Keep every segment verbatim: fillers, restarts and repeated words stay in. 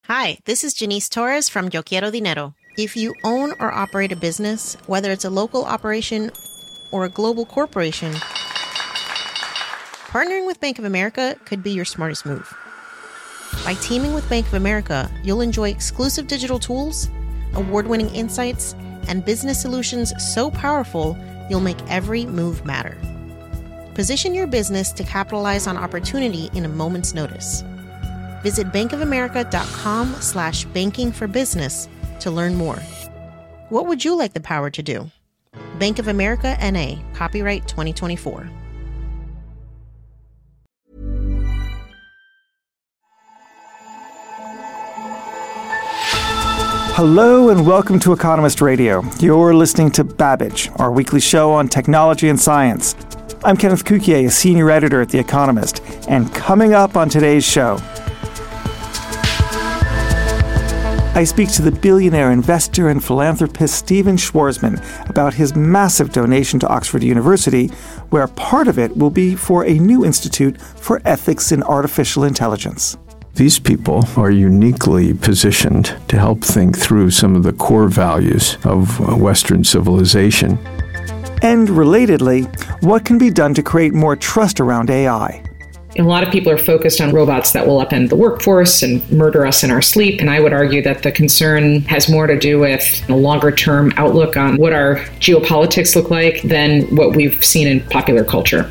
Hi, this is Janice Torres from Yo Quiero Dinero. If you own or operate a business, whether it's a local operation or a global corporation, partnering with Bank of America could be your smartest move. By teaming with Bank of America, you'll enjoy exclusive digital tools, award-winning insights, and business solutions so powerful, you'll make every move matter. Position your business to capitalize on opportunity in a moment's notice. Visit bankofamerica.com slash banking for business to learn more. What would you like the power to do? Bank of America N A, copyright twenty twenty-four. Hello and welcome to Economist Radio. You're listening to Babbage, our weekly show on technology and science. I'm Kenneth Cukier, a senior editor at The Economist, and coming up on today's show, I speak to the billionaire investor and philanthropist Stephen Schwarzman about his massive donation to Oxford University, where part of it will be for a new institute for ethics in artificial intelligence. These people are uniquely positioned to help think through some of the core values of Western civilization. And relatedly, what can be done to create more trust around A I? A lot of people are focused on robots that will upend the workforce and murder us in our sleep. And I would argue that the concern has more to do with a longer-term outlook on what our geopolitics look like than what we've seen in popular culture.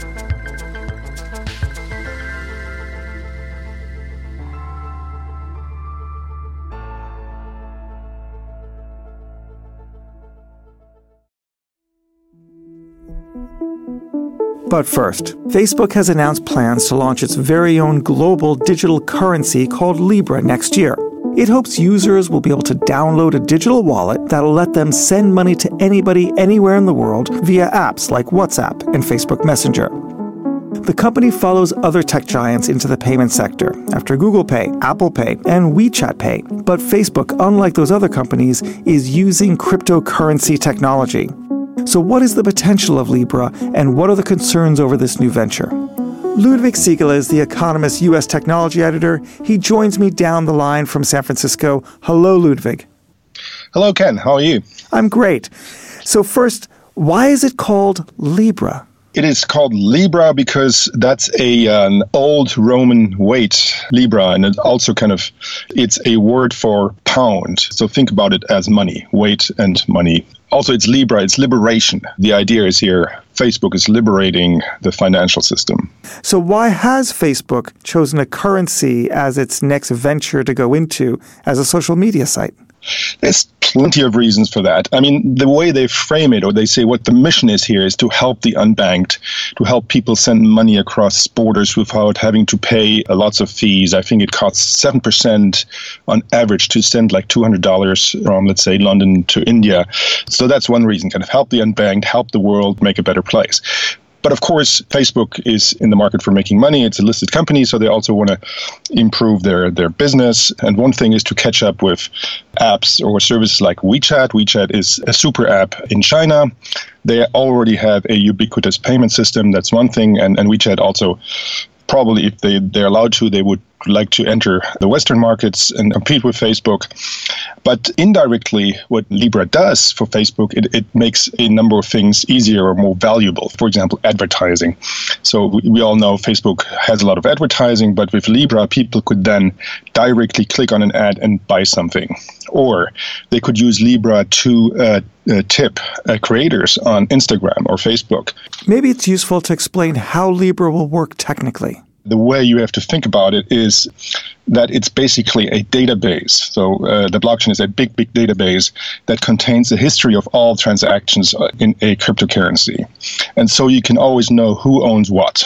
But first, Facebook has announced plans to launch its very own global digital currency called Libra next year. It hopes users will be able to download a digital wallet that'll let them send money to anybody anywhere in the world via apps like WhatsApp and Facebook Messenger. The company follows other tech giants into the payment sector after Google Pay, Apple Pay, and WeChat Pay. But Facebook, unlike those other companies, is using cryptocurrency technology. So what is the potential of Libra, and what are the concerns over this new venture? Ludwig Siegele is The Economist's U S technology editor. He joins me down the line from San Francisco. Hello, Ludwig. Hello, Ken. How are you? I'm great. So first, why is it called Libra? It is called Libra because that's a an old Roman weight, Libra, and it also kind of, it's a word for pound. So think about it as money, weight and money. Also, it's Libra, it's liberation. The idea is here, Facebook is liberating the financial system. So why has Facebook chosen a currency as its next venture to go into as a social media site? There's plenty of reasons for that. I mean, the way they frame it, or they say what the mission is here, is to help the unbanked, to help people send money across borders without having to pay lots of fees. I think it costs seven percent on average to send like two hundred dollars from, let's say, London to India. So that's one reason, kind of help the unbanked, help the world make a better place. But of course, Facebook is in the market for making money. It's a listed company, so they also want to improve their, their business. And one thing is to catch up with apps or services like WeChat. WeChat is a super app in China. They already have a ubiquitous payment system. That's one thing. And, and WeChat also, probably if they, they're allowed to, they would like to enter the Western markets and compete with Facebook. But indirectly, what Libra does for Facebook, it, it makes a number of things easier or more valuable. For example, advertising. So we, we all know Facebook has a lot of advertising, but with Libra, people could then directly click on an ad and buy something. Or they could use Libra to uh, uh, tip uh, creators on Instagram or Facebook. Maybe it's useful to explain how Libra will work technically. The way you have to think about it is that it's basically a database. So uh, the blockchain is a big, big database that contains the history of all transactions in a cryptocurrency. And so you can always know who owns what.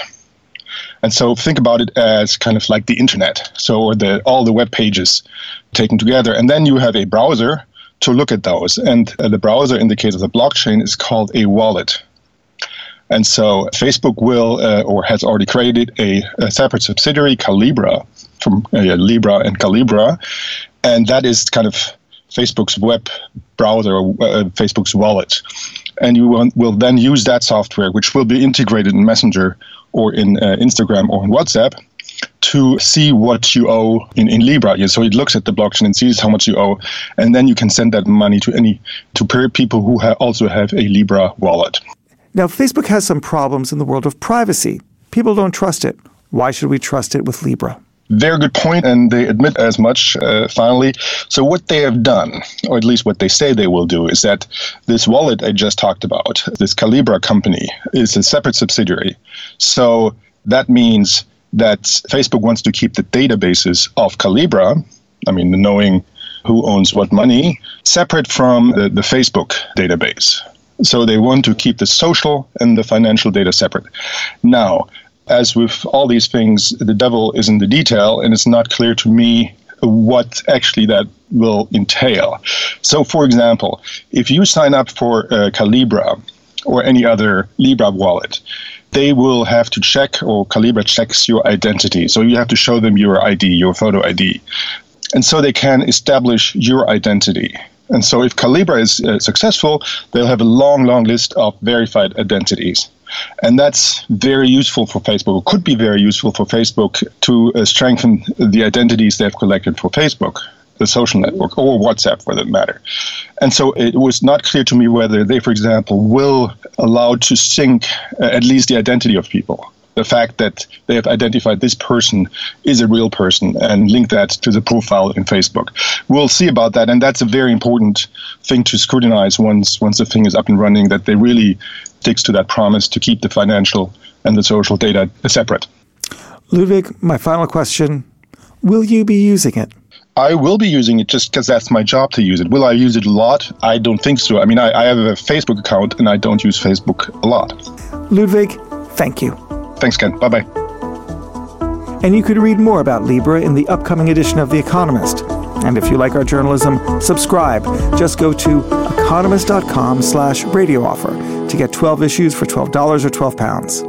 And so think about it as kind of like the internet. So or the all the web pages taken together. And then you have a browser to look at those. And uh, the browser, in the case of the blockchain, is called a wallet. And so Facebook will, uh, or has already created a, a separate subsidiary, Calibra, from uh, Libra and Calibra. And that is kind of Facebook's web browser, or uh, Facebook's wallet. And you will, will then use that software, which will be integrated in Messenger or in uh, Instagram or in WhatsApp. to see what you owe in, in Libra. Yeah, so it looks at the blockchain and sees how much you owe, and then you can send that money to any to people who ha- also have a Libra wallet. Now, Facebook has some problems in the world of privacy. People don't trust it. Why should we trust it with Libra? Very good point, and they admit as much, uh, finally. So what they have done, or at least what they say they will do, is that this wallet I just talked about, this Calibra company, is a separate subsidiary. So that means that Facebook wants to keep the databases of Calibra, I mean, knowing who owns what money, separate from the, the Facebook database. So they want to keep the social and the financial data separate. Now, as with all these things, the devil is in the detail, and it's not clear to me what actually that will entail. So, for example, if you sign up for uh, Calibra or any other Libra wallet, they will have to check, or Calibra checks your identity. So you have to show them your I D, your photo I D. And so they can establish your identity. And so if Calibra is uh, successful, they'll have a long, long list of verified identities. And that's very useful for Facebook, or could be very useful for Facebook to uh, strengthen the identities they've collected for Facebook, the social network, or WhatsApp for that matter. And so it was not clear to me whether they, for example, will allow to sync uh, at least the identity of people. The fact that they have identified this person is a real person and link that to the profile in Facebook. We'll see about that, and that's a very important thing to scrutinize once once the thing is up and running, that they really sticks to that promise to keep the financial and the social data separate. Ludwig, my final question, will you be using it? I will be using it just because that's my job to use it. Will I use it a lot? I don't think so. I mean, I, I have a Facebook account, and I don't use Facebook a lot. Ludwig, thank you. Thanks, Ken. Bye-bye. And you can read more about Libra in the upcoming edition of The Economist. And if you like our journalism, subscribe. Just go to economist.com slash radio offer to get twelve issues for twelve dollars or twelve pounds.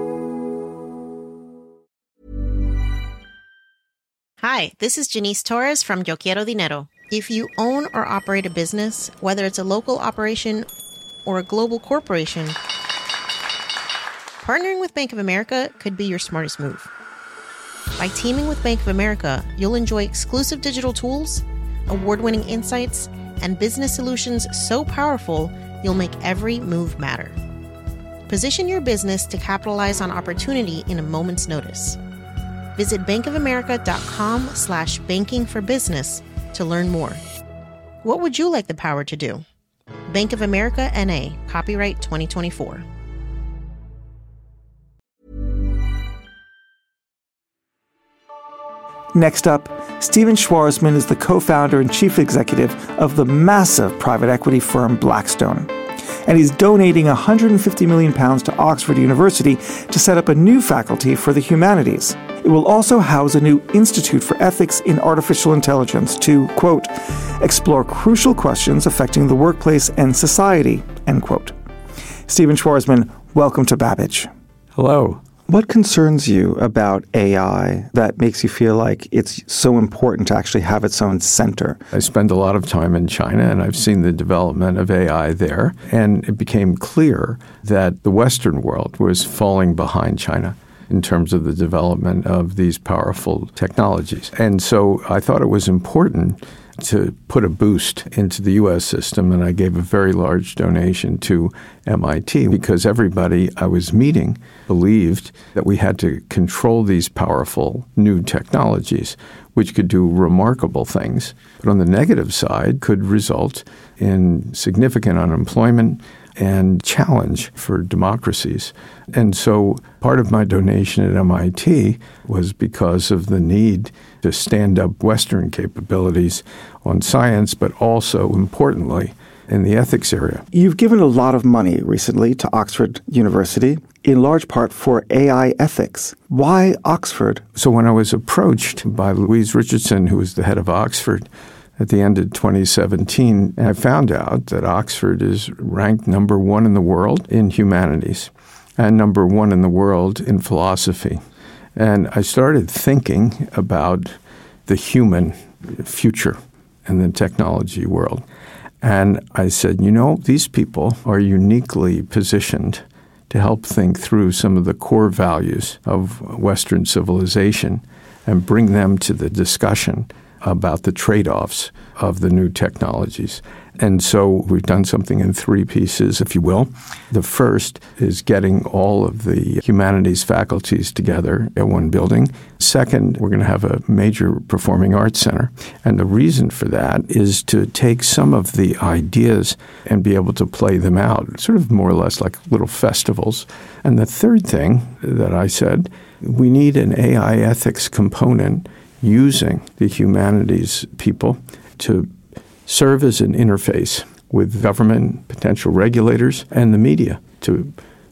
Hi, this is Janice Torres from Yo Quiero Dinero. If you own or operate a business, whether it's a local operation or a global corporation, partnering with Bank of America could be your smartest move. By teaming with Bank of America, you'll enjoy exclusive digital tools, award-winning insights, and business solutions so powerful, you'll make every move matter. Position your business to capitalize on opportunity in a moment's notice. Visit bankofamerica.com slash banking for business to learn more. What would you like the power to do? Bank of America N A, copyright twenty twenty-four. Next up, Stephen Schwarzman is the co-founder and chief executive of the massive private equity firm Blackstone. And he's donating one hundred fifty million pounds to Oxford University to set up a new faculty for the humanities. It will also house a new Institute for Ethics in Artificial Intelligence to, quote, explore crucial questions affecting the workplace and society, end quote. Stephen Schwarzman, welcome to Babbage. Hello. What concerns you about A I that makes you feel like it's so important to actually have its own center? I spend a lot of time in China, and I've seen the development of A I there. And it became clear that the Western world was falling behind China in terms of the development of these powerful technologies. And so I thought it was important to put a boost into the U S system, and I gave a very large donation to M I T because everybody I was meeting believed that we had to control these powerful new technologies, which could do remarkable things, but on the negative side could result in significant unemployment and challenge for democracies. And so part of my donation at M I T was because of the need to stand up Western capabilities on science, but also, importantly, in the ethics area. You've given a lot of money recently to Oxford University, in large part for A I ethics. Why Oxford? So when I was approached by Louise Richardson, who was the head of Oxford, at the end of twenty seventeen, I found out that Oxford is ranked number one in the world in humanities and number one in the world in philosophy. And I started thinking about the human future in the technology world. And I said, you know, these people are uniquely positioned to help think through some of the core values of Western civilization. and bring them to the discussion about the trade-offs of the new technologies. And so we've done something in three pieces, if you will. The first is getting all of the humanities faculties together at one building. Second, we're going to have a major performing arts center. And the reason for that is to take some of the ideas and be able to play them out, sort of more or less like little festivals. And the third thing that I said, we need an A I ethics component using the humanities people to serve as an interface with government, potential regulators, and the media to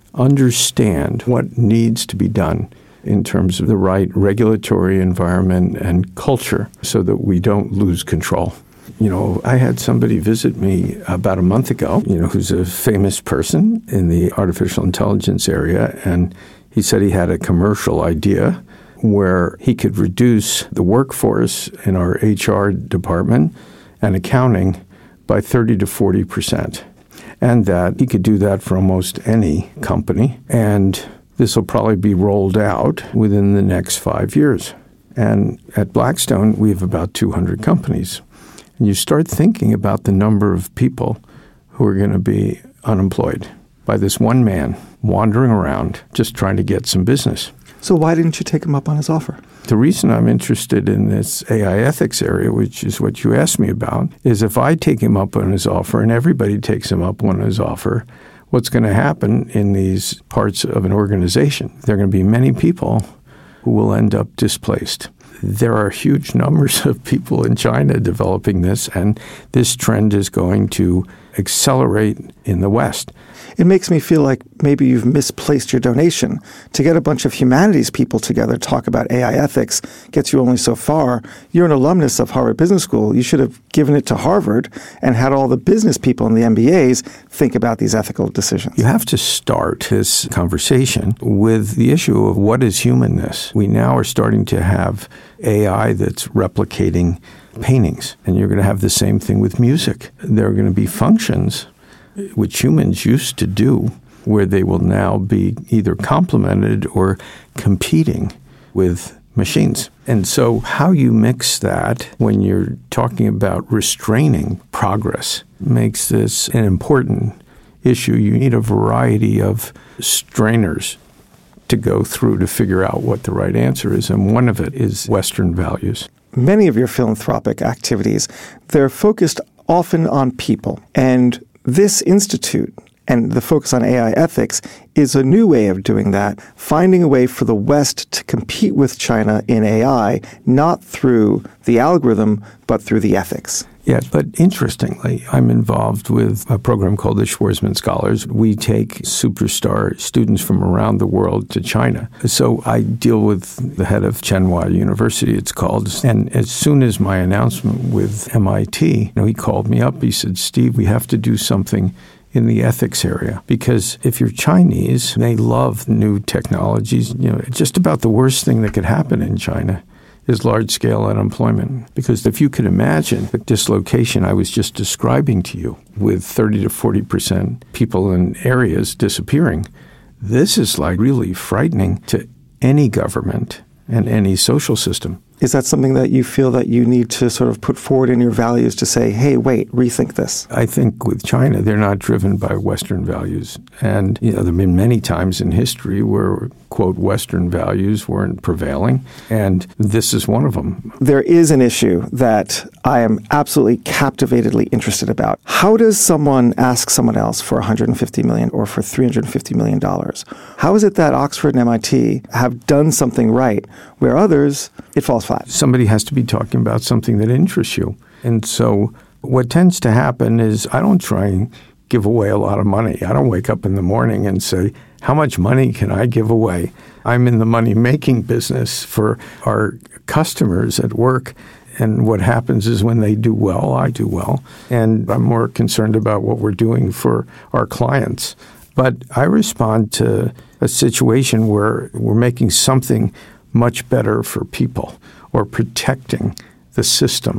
understand what needs to be done in terms of the right regulatory environment and culture so that we don't lose control. You know, I had somebody visit me about a month ago, you know, who's a famous person in the artificial intelligence area, and he said he had a commercial idea where he could reduce the workforce in our H R department and accounting by thirty to forty percent. And that he could do that for almost any company. And this will probably be rolled out within the next five years. And at Blackstone, we have about two hundred companies. And you start thinking about the number of people who are going to be unemployed by this one man wandering around just trying to get some business. So why didn't you take him up on his offer? The reason I'm interested in this A I ethics area, which is what you asked me about, is if I take him up on his offer and everybody takes him up on his offer, what's going to happen in these parts of an organization? There are going to be many people who will end up displaced. There are huge numbers of people in China developing this, and this trend is going to accelerate in the West. It makes me feel like maybe you've misplaced your donation. To get a bunch of humanities people together to talk about A I ethics gets you only so far. You're an alumnus of Harvard Business School. You should have given it to Harvard and had all the business people and the M B As think about these ethical decisions. You have to start this conversation with the issue of what is humanness. We now are starting to have A I that's replicating paintings, and you're going to have the same thing with music. There are going to be functions which humans used to do where they will now be either complemented or competing with machines. And so how you mix that when you're talking about restraining progress makes this an important issue. You need a variety of strainers to go through to figure out what the right answer is, and one of it is Western values. Many of your philanthropic activities, they're focused often on people. And this institute and the focus on A I ethics is a new way of doing that, finding a way for the West to compete with China in A I, not through the algorithm, but through the ethics. Yes, but interestingly, I'm involved with a program called the Schwarzman Scholars. We take superstar students from around the world to China. So I deal with the head of Tsinghua University, it's called. And as soon as my announcement with M I T, you know, he called me up. He said, Steve, we have to do something in the ethics area. Because if you're Chinese, they love new technologies. You know, just about the worst thing that could happen in China is large-scale unemployment. Because if you could imagine the dislocation I was just describing to you with thirty to forty percent people in areas disappearing, this is like really frightening to any government and any social system. Is that something that you feel that you need to sort of put forward in your values to say, hey, wait, rethink this? I think with China, they're not driven by Western values. And you know, there have been many times in history where, quote, Western values weren't prevailing. And this is one of them. There is an issue that I am absolutely captivatedly interested about. How does someone ask someone else for one hundred fifty million dollars or for three hundred fifty million dollars? How is it that Oxford and M I T have done something right where others, it falls flat? Somebody has to be talking about something that interests you. And so what tends to happen is I don't try and give away a lot of money. I don't wake up in the morning and say, how much money can I give away? I'm in the money-making business for our customers at work. And what happens is when they do well, I do well. And I'm more concerned about what we're doing for our clients. But I respond to a situation where we're making something much better for people or protecting the system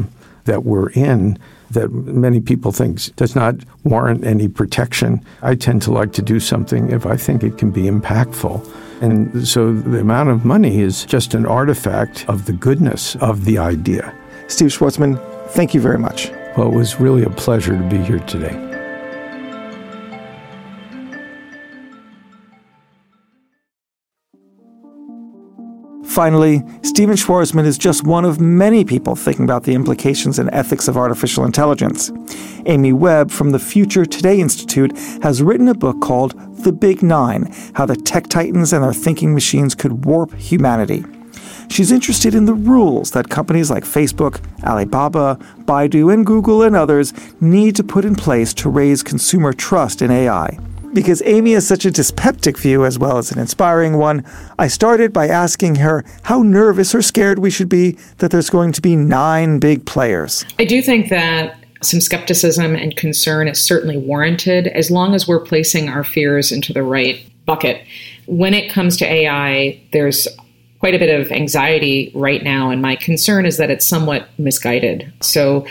that we're in that many people think does not warrant any protection. I tend to like to do something if I think it can be impactful. And so the amount of money is just an artifact of the goodness of the idea. Steve Schwarzman, thank you very much. Well, it was really a pleasure to be here today. Finally, Stephen Schwarzman is just one of many people thinking about the implications and ethics of artificial intelligence. Amy Webb from the Future Today Institute has written a book called The Big Nine: How the Tech Titans and Their Thinking Machines Could Warp Humanity. She's interested in the rules that companies like Facebook, Alibaba, Baidu, and Google and others need to put in place to raise consumer trust in A I. Because Amy has such a dyspeptic view as well as an inspiring one, I started by asking her how nervous or scared we should be that there's going to be nine big players. I do think that some skepticism and concern is certainly warranted as long as we're placing our fears into the right bucket. When it comes to A I, there's quite a bit of anxiety right now, and my concern is that it's somewhat misguided. So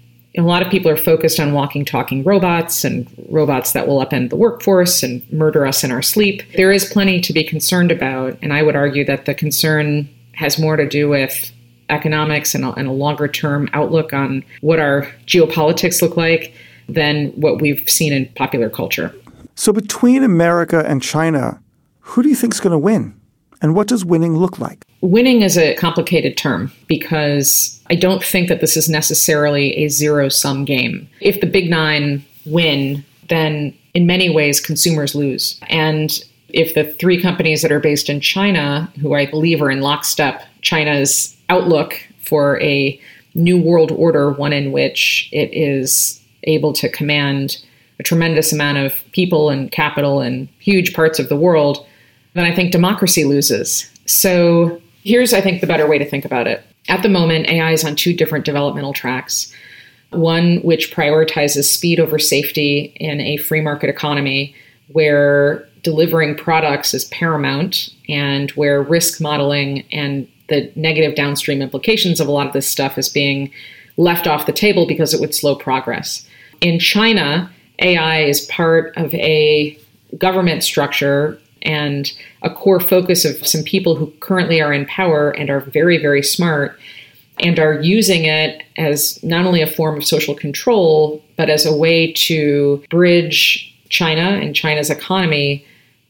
a lot of people are focused on walking, talking robots and robots that will upend the workforce and murder us in our sleep. There is plenty to be concerned about, and I would argue that the concern has more to do with economics and a, and a longer-term outlook on what our geopolitics look like than what we've seen in popular culture. So between America and China, who do you think is going to win? And what does winning look like? Winning is a complicated term because I don't think that this is necessarily a zero-sum game. If the big nine win, then in many ways consumers lose. And if the three companies that are based in China, who I believe are in lockstep, China's outlook for a new world order, one in which it is able to command a tremendous amount of people and capital in huge parts of the world, then I think democracy loses. So here's, I think, the better way to think about it. At the moment, A I is on two different developmental tracks. One which prioritizes speed over safety in a free market economy where delivering products is paramount and where risk modeling and the negative downstream implications of a lot of this stuff is being left off the table because it would slow progress. In China, A I is part of a government structure and a core focus of some people who currently are in power and are very, very smart and are using it as not only a form of social control, but as a way to bridge China and China's economy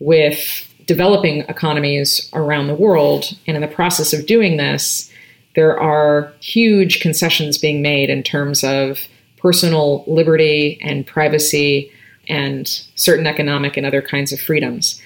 with developing economies around the world. And in the process of doing this, there are huge concessions being made in terms of personal liberty and privacy and certain economic and other kinds of freedoms.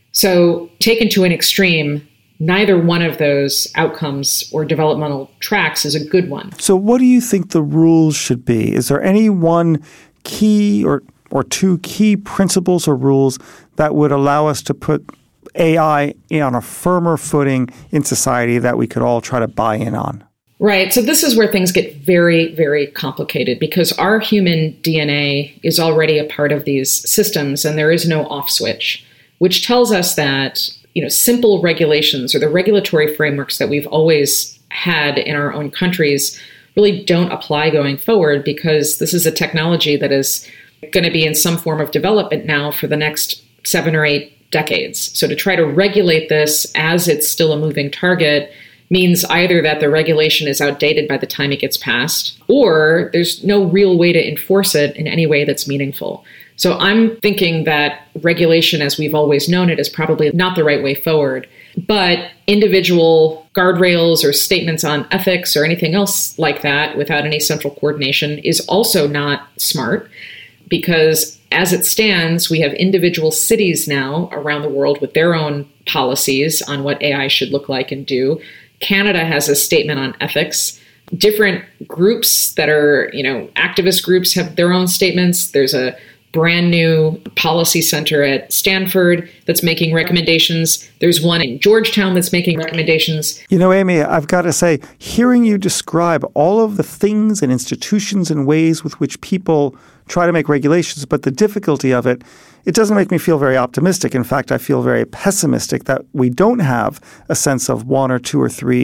So taken to an extreme, neither one of those outcomes or developmental tracks is a good one. So what do you think the rules should be? Is there any one key or, or two key principles or rules that would allow us to put A I on a firmer footing in society that we could all try to buy in on? Right. So this is where things get very, very complicated because our human D N A is already a part of these systems and there is no off switch, which tells us that, you know, simple regulations or the regulatory frameworks that we've always had in our own countries really don't apply going forward because this is a technology that is going to be in some form of development now for the next seven or eight decades. So to try to regulate this as it's still a moving target means either that the regulation is outdated by the time it gets passed, or there's no real way to enforce it in any way that's meaningful. So I'm thinking that regulation, as we've always known it, is probably not the right way forward. But individual guardrails or statements on ethics or anything else like that without any central coordination is also not smart because as it stands, we have individual cities now around the world with their own policies on what A I should look like and do. Canada has a statement on ethics. Different groups that are, you know, activist groups have their own statements. There's a brand new policy center at Stanford that's making recommendations. There's one in Georgetown that's making recommendations. You know, Amy, I've got to say, hearing you describe all of the things and institutions and ways with which people try to make regulations, but the difficulty of it, it doesn't make me feel very optimistic. In fact, I feel very pessimistic that we don't have a sense of one or two or three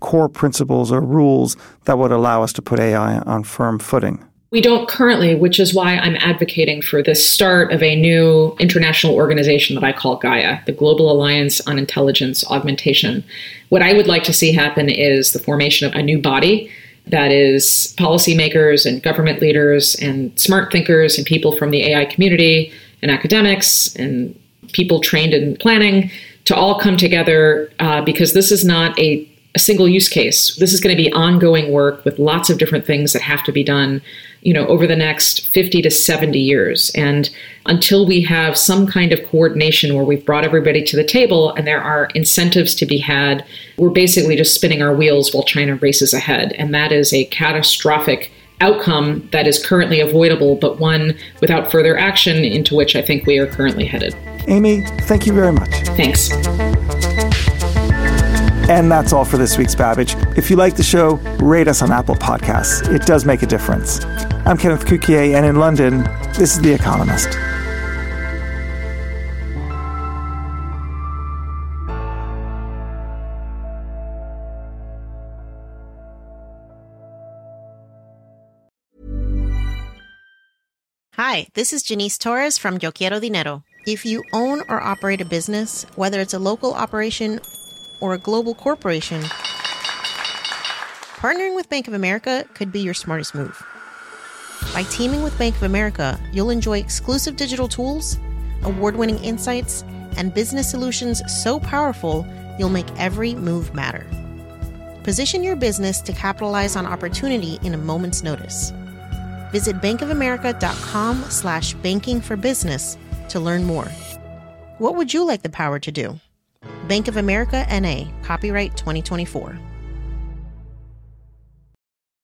core principles or rules that would allow us to put A I on firm footing? We don't currently, which is why I'm advocating for the start of a new international organization that I call Gaia, the Global Alliance on Intelligence Augmentation. What I would like to see happen is the formation of a new body that is policymakers and government leaders and smart thinkers and people from the A I community and academics and people trained in planning to all come together uh, because this is not a, a single use case. This is going to be ongoing work with lots of different things that have to be done, you know, over the next fifty to seventy years. And until we have some kind of coordination where we've brought everybody to the table and there are incentives to be had, we're basically just spinning our wheels while China races ahead. And that is a catastrophic outcome that is currently avoidable, but one without further action into which I think we are currently headed. Amy, thank you very much. Thanks. And that's all for this week's Babbage. If you like the show, rate us on Apple Podcasts. It does make a difference. I'm Kenneth Cukier, and in London, this is The Economist. Hi, this is Janice Torres from Yo Quiero Dinero. If you own or operate a business, whether it's a local operation or a global corporation, partnering with Bank of America could be your smartest move. By teaming with Bank of America, you'll enjoy exclusive digital tools, award-winning insights, and business solutions so powerful you'll make every move matter. Position your business to capitalize on opportunity in a moment's notice. Visit bankofamerica.com slash banking for business to learn more. What would you like the power to do? Bank of America N A, copyright twenty twenty-four.